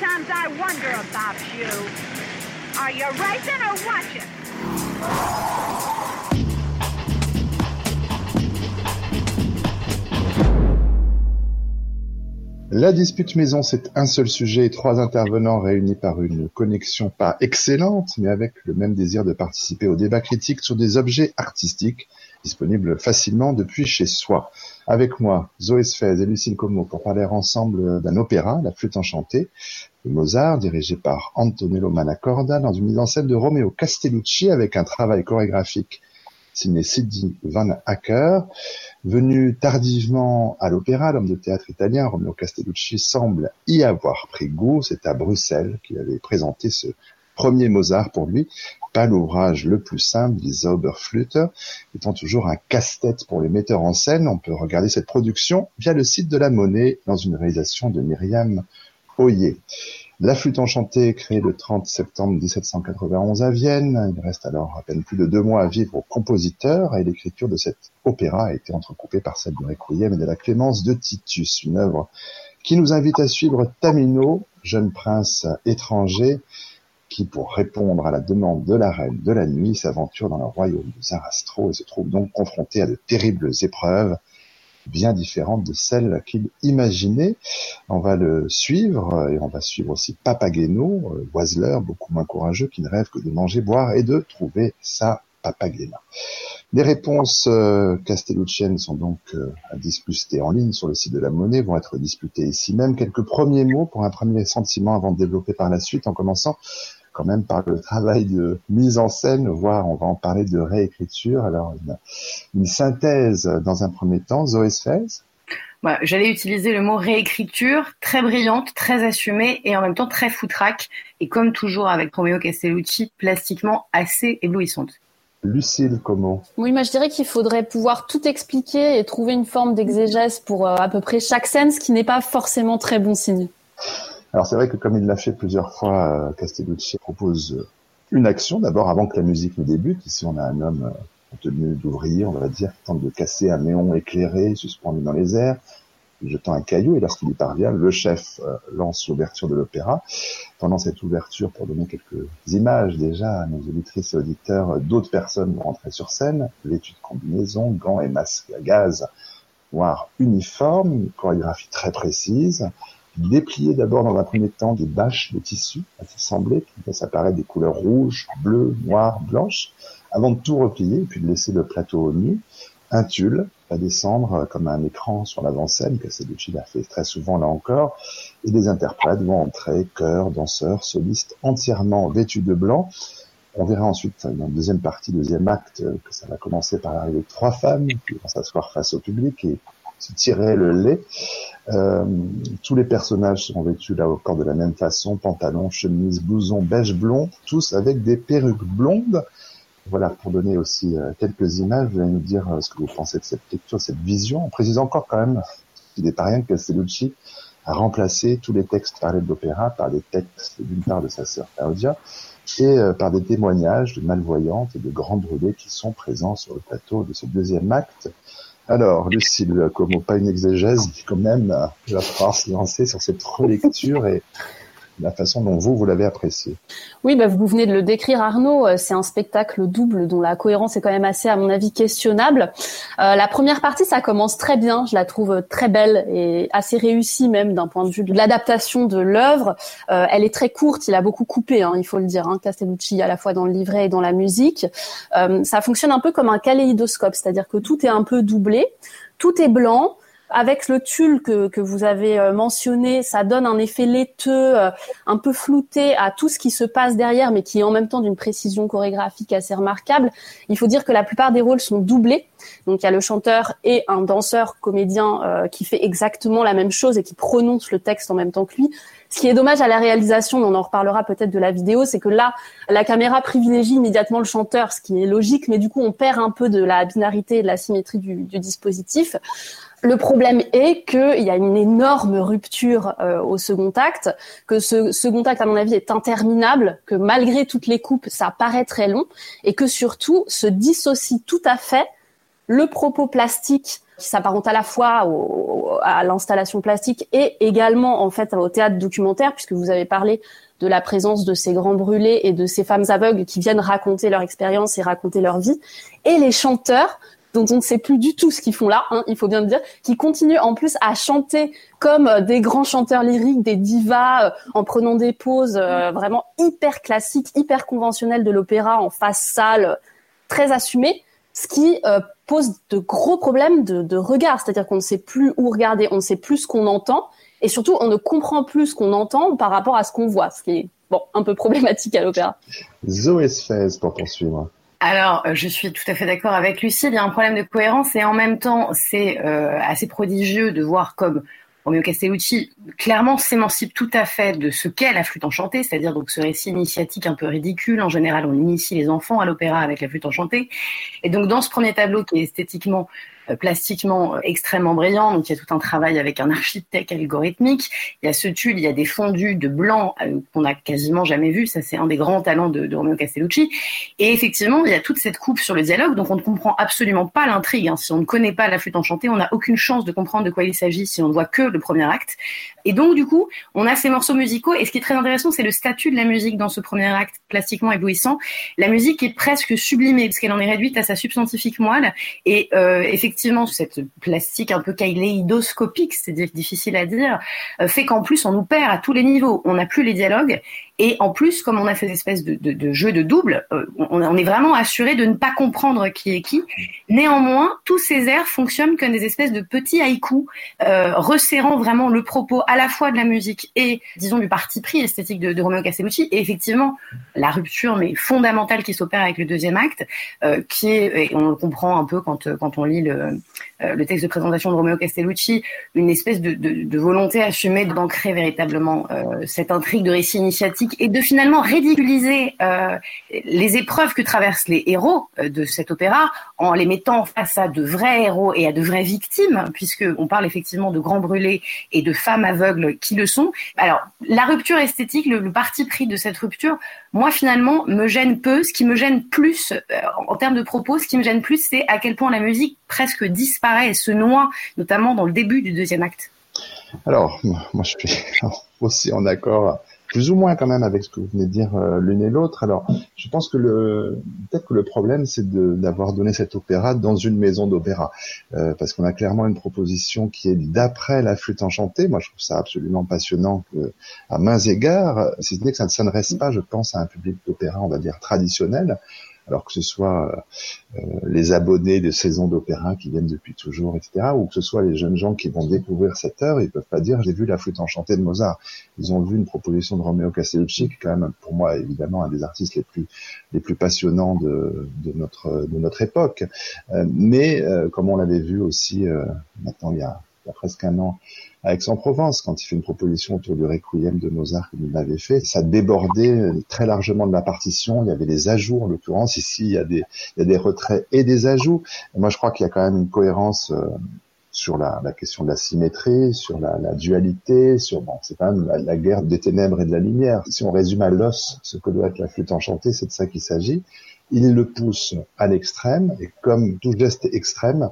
Sometimes I wonder about you. Are you racing or watching? La dispute maison, c'est un seul sujet et 3 intervenants réunis par une connexion pas excellente, mais avec le même désir de participer au débat critique sur des objets artistiques disponibles facilement depuis chez soi. Avec moi, Zoé Sfez et Lucille Como pour parler ensemble d'un opéra, La Flûte enchantée, de Mozart, dirigé par Antonello Manacorda, dans une mise en scène de Romeo Castellucci avec un travail chorégraphique signé Sidi Van Acker. Venu tardivement à l'opéra, l'homme de théâtre italien Romeo Castellucci semble y avoir pris goût. C'est à Bruxelles qu'il avait présenté ce premier Mozart pour lui. Pas l'ouvrage le plus simple, Die Zauberflöte, étant toujours un casse-tête pour les metteurs en scène. On peut regarder cette production via le site de la Monnaie dans une réalisation de Myriam Hoyer. La Flûte enchantée, créée le 30 septembre 1791 à Vienne. Il reste alors à peine plus de 2 mois à vivre au compositeur et l'écriture de cet opéra a été entrecoupée par celle du Requiem et de la Clémence de Titus, une œuvre qui nous invite à suivre Tamino, jeune prince étranger qui, pour répondre à la demande de la reine de la nuit, s'aventure dans le royaume de Zarastro et se trouve donc confronté à de terribles épreuves bien différentes de celles qu'il imaginait. On va le suivre et on va suivre aussi Papageno, oiseleur beaucoup moins courageux qui ne rêve que de manger, boire et de trouver sa Papagena. Les réponses castellucciennes sont donc à discuter en ligne sur le site de la Monnaie, vont être disputées ici même. Quelques premiers mots pour un premier sentiment avant de développer par la suite, en commençant quand même par le travail de mise en scène, voire on va en parler de réécriture. Alors une synthèse dans un premier temps, Zoé Sfez. Voilà, j'allais utiliser le mot réécriture, très brillante, très assumée et en même temps très foutraque. Et comme toujours avec Romeo Castellucci, plastiquement assez éblouissante. Lucille Como. Oui, moi je dirais qu'il faudrait pouvoir tout expliquer et trouver une forme d'exégèse pour à peu près chaque scène, ce qui n'est pas forcément très bon signe. Alors c'est vrai que comme il l'a fait plusieurs fois, Castellucci propose une action d'abord avant que la musique ne débute. Ici on a un homme en tenue d'ouvrier, on va dire, qui tente de casser un néon éclairé suspendu dans les airs, jetant un caillou, et lorsqu'il y parvient, le chef lance l'ouverture de l'opéra. Pendant cette ouverture, pour donner quelques images déjà à nos auditrices et auditeurs, d'autres personnes vont rentrer sur scène, vêtues de combinaisons, gants et masques à gaz noirs uniformes, une chorégraphie très précise, déplier d'abord dans un premier temps des bâches de tissu assemblées, qui laissent apparaître des couleurs rouges, bleues, noires, blanches, avant de tout replier et puis de laisser le plateau nu. Un tulle va descendre comme un écran sur l'avant-scène, Castellucci l'a fait très souvent là encore, et les interprètes vont entrer, chœurs, danseurs, solistes, entièrement vêtus de blanc. On verra ensuite dans la deuxième partie, deuxième acte, que ça va commencer par l'arrivée de 3 femmes qui vont s'asseoir face au public et se tirer le lait. Tous les personnages seront vêtus là encore de la même façon, pantalon, chemise, blouson, beige blond, tous avec des perruques blondes. Voilà, pour donner aussi quelques images, vous allez nous dire ce que vous pensez de cette lecture, cette vision. On précise encore quand même qu'il n'est pas rien que Castellucci a remplacé tous les textes parlés de l'opéra par des textes d'une part de sa sœur Claudia et par des témoignages de malvoyantes et de grands brûlés qui sont présents sur le plateau de ce deuxième acte. Alors, Lucille, comme pas une exégèse, quand même, il va falloir se lancer sur cette relecture et la façon dont vous l'avez apprécié. Oui, vous venez de le décrire, Arnaud. C'est un spectacle double dont la cohérence est quand même assez, à mon avis, questionnable. La première partie, ça commence très bien. Je la trouve très belle et assez réussie même d'un point de vue de l'adaptation de l'œuvre. Elle est très courte. Il a beaucoup coupé, il faut le dire, Castellucci, à la fois dans le livret et dans la musique. Ça fonctionne un peu comme un kaléidoscope, c'est-à-dire que tout est un peu doublé, tout est blanc. Avec le tulle que vous avez mentionné, ça donne un effet laiteux, un peu flouté à tout ce qui se passe derrière, mais qui est en même temps d'une précision chorégraphique assez remarquable. Il faut dire que la plupart des rôles sont doublés. Donc il y a le chanteur et un danseur comédien qui fait exactement la même chose et qui prononce le texte en même temps que lui. Ce qui est dommage à la réalisation, mais on en reparlera peut-être de la vidéo, c'est que là, la caméra privilégie immédiatement le chanteur, ce qui est logique, mais du coup on perd un peu de la binarité et de la symétrie du dispositif. Le problème est qu'il y a une énorme rupture au second acte, que ce second acte, à mon avis, est interminable, que malgré toutes les coupes, ça paraît très long, et que surtout se dissocie tout à fait le propos plastique qui s'apparente à la fois à l'installation plastique et également en fait au théâtre documentaire, puisque vous avez parlé de la présence de ces grands brûlés et de ces femmes aveugles qui viennent raconter leur expérience et raconter leur vie, et les chanteurs dont on ne sait plus du tout ce qu'ils font là, il faut bien le dire, qui continuent en plus à chanter comme des grands chanteurs lyriques, des divas, en prenant des pauses vraiment hyper classiques, hyper conventionnelles de l'opéra, en face salle, très assumées, ce qui pose de gros problèmes de regard, c'est-à-dire qu'on ne sait plus où regarder, on ne sait plus ce qu'on entend, et surtout on ne comprend plus ce qu'on entend par rapport à ce qu'on voit, ce qui est un peu problématique à l'opéra. Zoé Sfez pour poursuivre. Alors, je suis tout à fait d'accord avec Lucille, il y a un problème de cohérence et en même temps, c'est assez prodigieux de voir comme Romeo Castellucci clairement s'émancipe tout à fait de ce qu'est la flûte enchantée, c'est-à-dire donc ce récit initiatique un peu ridicule. En général, on initie les enfants à l'opéra avec la flûte enchantée. Et donc, dans ce premier tableau qui est esthétiquement, plastiquement extrêmement brillant, donc il y a tout un travail avec un architecte algorithmique, il y a ce tulle, il y a des fondus de blanc qu'on n'a quasiment jamais vu, ça c'est un des grands talents de Romeo Castellucci, et effectivement il y a toute cette coupe sur le dialogue, donc on ne comprend absolument pas l'intrigue, si on ne connaît pas la flûte enchantée, on n'a aucune chance de comprendre de quoi il s'agit si on ne voit que le premier acte, et donc du coup on a ces morceaux musicaux, et ce qui est très intéressant c'est le statut de la musique dans ce premier acte plastiquement éblouissant. La musique est presque sublimée, parce qu'elle en est réduite à sa substantifique moelle, et effectivement cette plastique un peu kaléidoscopique, c'est difficile à dire, fait qu'en plus on nous perd à tous les niveaux. On n'a plus les dialogues et en plus, comme on a fait une espèce de jeu de double, on est vraiment assuré de ne pas comprendre qui est qui. Néanmoins, tous ces airs fonctionnent comme des espèces de petits haïkus, resserrant vraiment le propos à la fois de la musique et, disons, du parti pris esthétique de Romeo Castellucci. Et effectivement, la rupture mais fondamentale qui s'opère avec le deuxième acte, qui est, et on le comprend un peu quand on lit le texte de présentation de Romeo Castellucci, une espèce de volonté assumée d'ancrer véritablement cette intrigue de récit initiatique et de finalement ridiculiser les épreuves que traversent les héros de cet opéra en les mettant face à de vrais héros et à de vraies victimes, puisque on parle effectivement de grands brûlés et de femmes aveugles qui le sont. Alors, la rupture esthétique, le parti pris de cette rupture, moi finalement me gêne peu. Ce qui me gêne plus en termes de propos, ce qui me gêne plus, c'est à quel point la musique presque disparaît et se noie, notamment dans le début du deuxième acte. Alors, moi je suis aussi en accord, plus ou moins quand même, avec ce que vous venez de dire l'une et l'autre. Alors, je pense que peut-être que le problème, c'est d'avoir donné cet opéra dans une maison d'opéra, parce qu'on a clairement une proposition qui est d'après la flûte enchantée. Moi, je trouve ça absolument passionnant à maints égards, si ce n'est que ça ne s'adresse pas, je pense, à un public d'opéra, on va dire, traditionnel, alors que ce soit les abonnés de saisons d'opéra qui viennent depuis toujours, etc., ou que ce soit les jeunes gens qui vont découvrir cette œuvre, ils peuvent pas dire j'ai vu la flûte enchantée de Mozart. Ils ont vu une proposition de Romeo Castellucci, qui est quand même pour moi évidemment un des artistes les plus passionnants de notre époque. Mais comme on l'avait vu aussi maintenant il y a presque un an à Aix-en-Provence, quand il fait une proposition autour du Requiem de Mozart qu'il avait fait, ça débordait très largement de la partition. Il y avait des ajouts, en l'occurrence. Ici, il y a des retraits et des ajouts. Et moi, je crois qu'il y a quand même une cohérence sur la question de la symétrie, sur la dualité, c'est quand même la guerre des ténèbres et de la lumière. Si on résume à l'os ce que doit être la flûte enchantée, c'est de ça qu'il s'agit. Il le pousse à l'extrême, et comme tout geste extrême,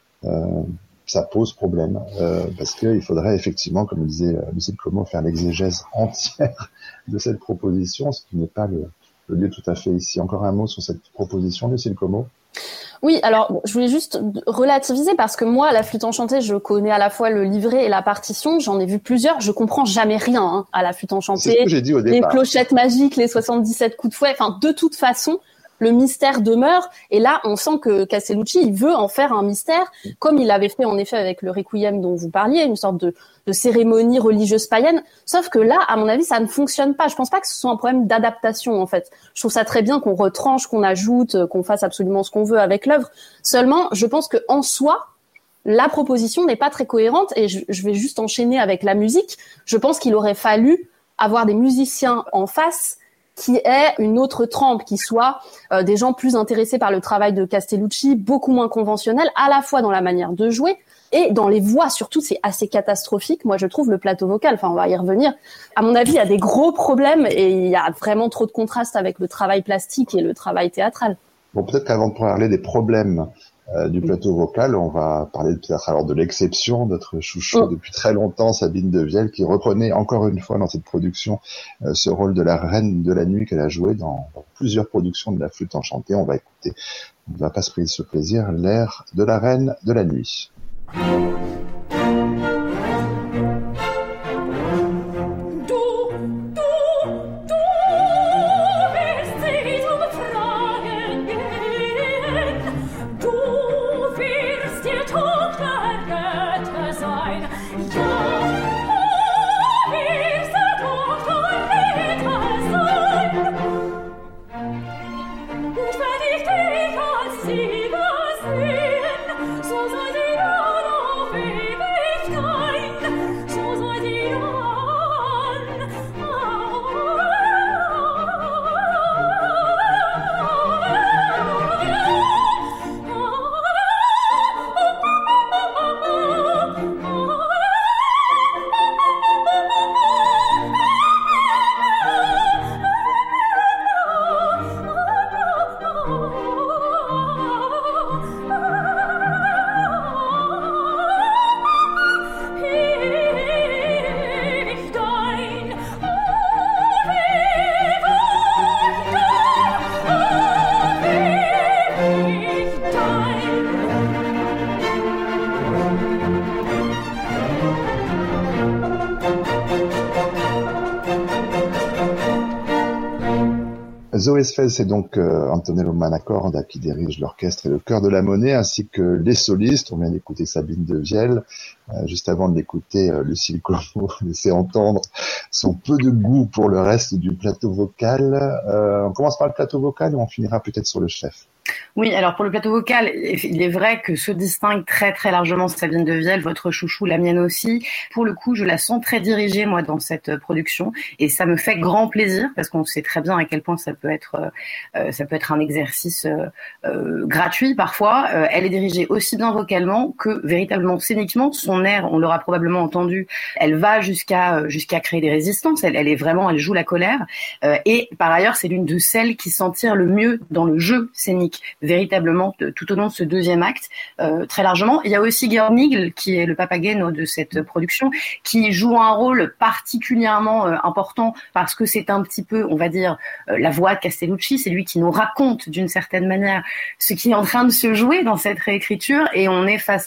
ça pose problème, parce qu'il faudrait effectivement, comme le disait Lucille Como, faire l'exégèse entière de cette proposition, ce qui n'est pas le lieu tout à fait ici. Encore un mot sur cette proposition, Lucille Como? Oui, alors je voulais juste relativiser, parce que moi, la flûte enchantée, je connais à la fois le livret et la partition, j'en ai vu plusieurs, je comprends jamais rien à la flûte enchantée. C'est ce que j'ai dit au départ. Les clochettes magiques, les 77 coups de fouet, enfin de toute façon, le mystère demeure, et là on sent que Castellucci il veut en faire un mystère, comme il l'avait fait en effet avec le Requiem dont vous parliez, une sorte de cérémonie religieuse païenne, sauf que là à mon avis ça ne fonctionne pas. Je pense pas que ce soit un problème d'adaptation en fait. Je trouve ça très bien qu'on retranche, qu'on ajoute, qu'on fasse absolument ce qu'on veut avec l'œuvre, seulement je pense que en soi la proposition n'est pas très cohérente, et je vais juste enchaîner avec la musique. Je pense qu'il aurait fallu avoir des musiciens en face qui est une autre trempe, qui soit des gens plus intéressés par le travail de Castellucci, beaucoup moins conventionnel, à la fois dans la manière de jouer et dans les voix. Surtout, c'est assez catastrophique. Moi, je trouve le plateau vocal, enfin, on va y revenir. À mon avis, il y a des gros problèmes et il y a vraiment trop de contraste avec le travail plastique et le travail théâtral. Bon, peut-être qu'avant de parler des problèmes du plateau vocal. On va parler peut-être alors de l'exception, notre chouchou depuis très longtemps, Sabine Devielle, qui reprenait encore une fois dans cette production ce rôle de la reine de la nuit qu'elle a joué dans plusieurs productions de la flûte enchantée. On va écouter, on ne va pas se priver ce plaisir, l'air de la reine de la nuit. Zoé Sfez, c'est donc Antonello Manacorda qui dirige l'orchestre et le chœur de la Monnaie, ainsi que les solistes. On vient d'écouter Sabine Devielle. Juste avant de l'écouter, Lucille Como laissait entendre son peu de goût pour le reste du plateau vocal. On commence par le plateau vocal et on finira peut-être sur le chef. Oui, alors pour le plateau vocal, il est vrai que se distingue très très largement Sabine Devielle, votre chouchou, la mienne aussi. Pour le coup, je la sens très dirigée, moi, dans cette production, et ça me fait grand plaisir parce qu'on sait très bien à quel point ça peut être un exercice gratuit parfois. Elle est dirigée aussi bien vocalement que véritablement scéniquement. Son air, on l'aura probablement entendu, elle va jusqu'à créer des résistances. Elle joue la colère, et par ailleurs, c'est l'une de celles qui s'en tire le mieux dans le jeu scénique, véritablement tout au long de ce deuxième acte, très largement. Il y a aussi Georg Nigl, qui est le Papageno de cette production, qui joue un rôle particulièrement important parce que c'est un petit peu, on va dire, la voix de Castellucci. C'est lui qui nous raconte d'une certaine manière ce qui est en train de se jouer dans cette réécriture, et on est face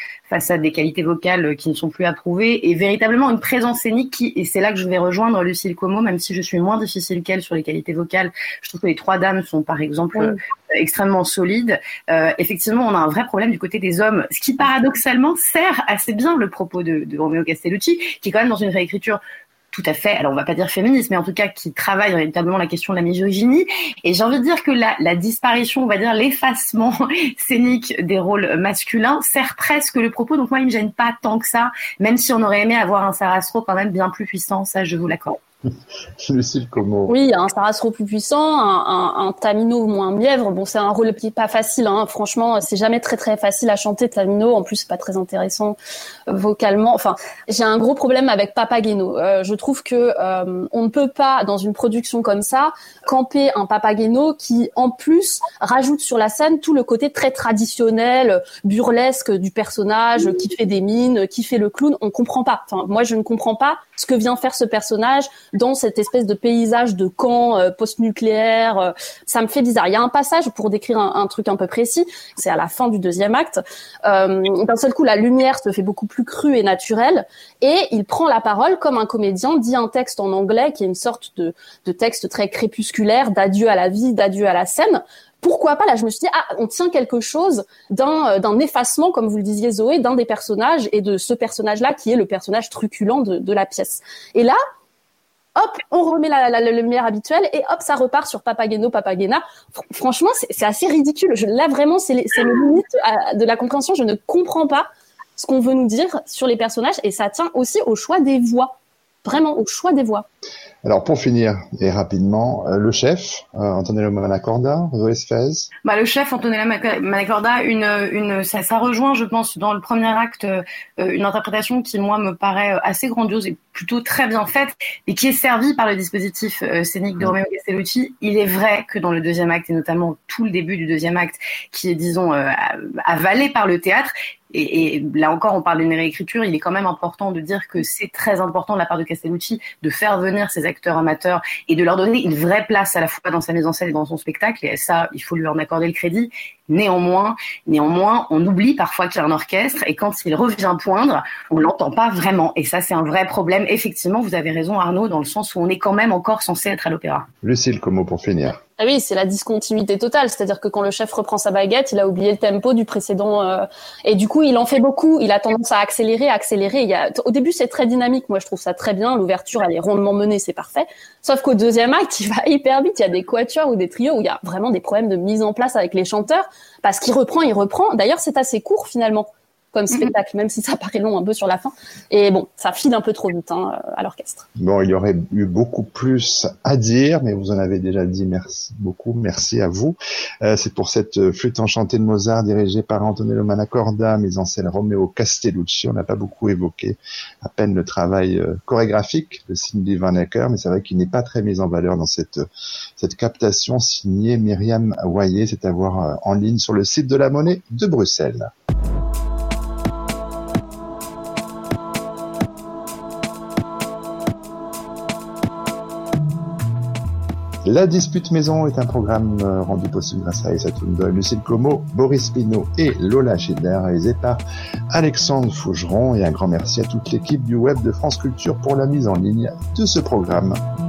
à des qualités vocales qui ne sont plus approuvées, et véritablement une présence scénique et c'est là que je vais rejoindre Lucille Como, même si je suis moins difficile qu'elle sur les qualités vocales. Je trouve que les trois dames sont par exemple extrêmement solides. Effectivement, on a un vrai problème du côté des hommes, ce qui paradoxalement sert assez bien le propos de Romeo Castellucci, qui est quand même dans une réécriture tout à fait, alors on va pas dire féministe, mais en tout cas qui travaille véritablement la question de la misogynie. Et j'ai envie de dire que la disparition, on va dire l'effacement scénique des rôles masculins sert presque le propos. Donc moi, il me gêne pas tant que ça, même si on aurait aimé avoir un Sarastro quand même bien plus puissant, ça je vous l'accorde. Lucille Como. Oui, un Sarastro plus puissant, un Tamino moins mièvre. Bon, c'est un rôle qui est pas facile, hein. Franchement, c'est jamais très très facile à chanter Tamino. En plus, c'est pas très intéressant vocalement. Enfin, j'ai un gros problème avec Papageno. Je trouve que on ne peut pas, dans une production comme ça, camper un Papageno qui, en plus, rajoute sur la scène tout le côté très traditionnel, burlesque du personnage, qui fait des mines, qui fait le clown. On comprend pas. Enfin, moi, je ne comprends pas ce que vient faire ce personnage dans cette espèce de paysage de camp post-nucléaire. Ça me fait bizarre. Il y a un passage, pour décrire un truc un peu précis, c'est à la fin du deuxième acte. D'un seul coup, la lumière se fait beaucoup plus crue et naturelle, et il prend la parole comme un comédien, dit un texte en anglais qui est une sorte de texte très crépusculaire, d'adieu à la vie, d'adieu à la scène. Pourquoi pas, là, je me suis dit, on tient quelque chose d'un effacement, comme vous le disiez, Zoé, d'un des personnages, et de ce personnage-là qui est le personnage truculent de la pièce. Et là, hop, on remet la lumière habituelle, et hop, ça repart sur Papageno, Papagena. Franchement, c'est assez ridicule. Là, vraiment, c'est le limite de la compréhension. Je ne comprends pas ce qu'on veut nous dire sur les personnages, et ça tient aussi au choix des voix. vraiment au choix des voix. Alors pour finir et rapidement, le chef Antonello Manacorda, Zoé Sfez. Le chef Antonello Manacorda, ça rejoint, je pense, dans le premier acte, une interprétation qui moi me paraît assez grandiose et plutôt très bien faite, et qui est servie par le dispositif scénique de Romeo Castellucci. Il est vrai que dans le deuxième acte, et notamment tout le début du deuxième acte, qui est, disons, avalé par le théâtre. Et là encore, on parle d'une réécriture. Il est quand même important de dire que c'est très important de la part de Castellucci de faire venir ces acteurs amateurs et de leur donner une vraie place à la fois dans sa mise en scène et dans son spectacle. Et ça, il faut lui en accorder le crédit. Néanmoins, on oublie parfois qu'il y a un orchestre, et quand il revient poindre, on l'entend pas vraiment. Et ça, c'est un vrai problème. Effectivement, vous avez raison, Arnaud, dans le sens où on est quand même encore censé être à l'opéra. Lucille Como, pour finir. Ah oui, c'est la discontinuité totale. C'est-à-dire que quand le chef reprend sa baguette, il a oublié le tempo du précédent, et du coup, il en fait beaucoup. Il a tendance à accélérer. Au début, c'est très dynamique. Moi, je trouve ça très bien. L'ouverture, elle est rondement menée, c'est parfait. Sauf qu'au deuxième acte, il va hyper vite. Il y a des quatuors ou des trios où il y a vraiment des problèmes de mise en place avec les chanteurs, parce qu'il reprend. D'ailleurs, c'est assez court finalement comme spectacle, même si ça paraît long un peu sur la fin. Et bon, ça file un peu trop vite à l'orchestre. Bon, il y aurait eu beaucoup plus à dire, mais vous en avez déjà dit. Merci beaucoup, merci à vous. C'est pour cette flûte enchantée de Mozart dirigée par Antonello Manacorda, mise en scène Romeo Castellucci. On n'a pas beaucoup évoqué à peine le travail chorégraphique de Cindy Van Acker, mais c'est vrai qu'il n'est pas très mis en valeur dans cette captation signée Myriam Wayé. C'est à voir en ligne sur le site de la Monnaie de Bruxelles. La Dispute Maison est un programme rendu possible grâce à Aïssa Toundol, Lucille Como, Boris Pinault et Lola Schindler, réalisé par Alexandre Fougeron. Et un grand merci à toute l'équipe du web de France Culture pour la mise en ligne de ce programme.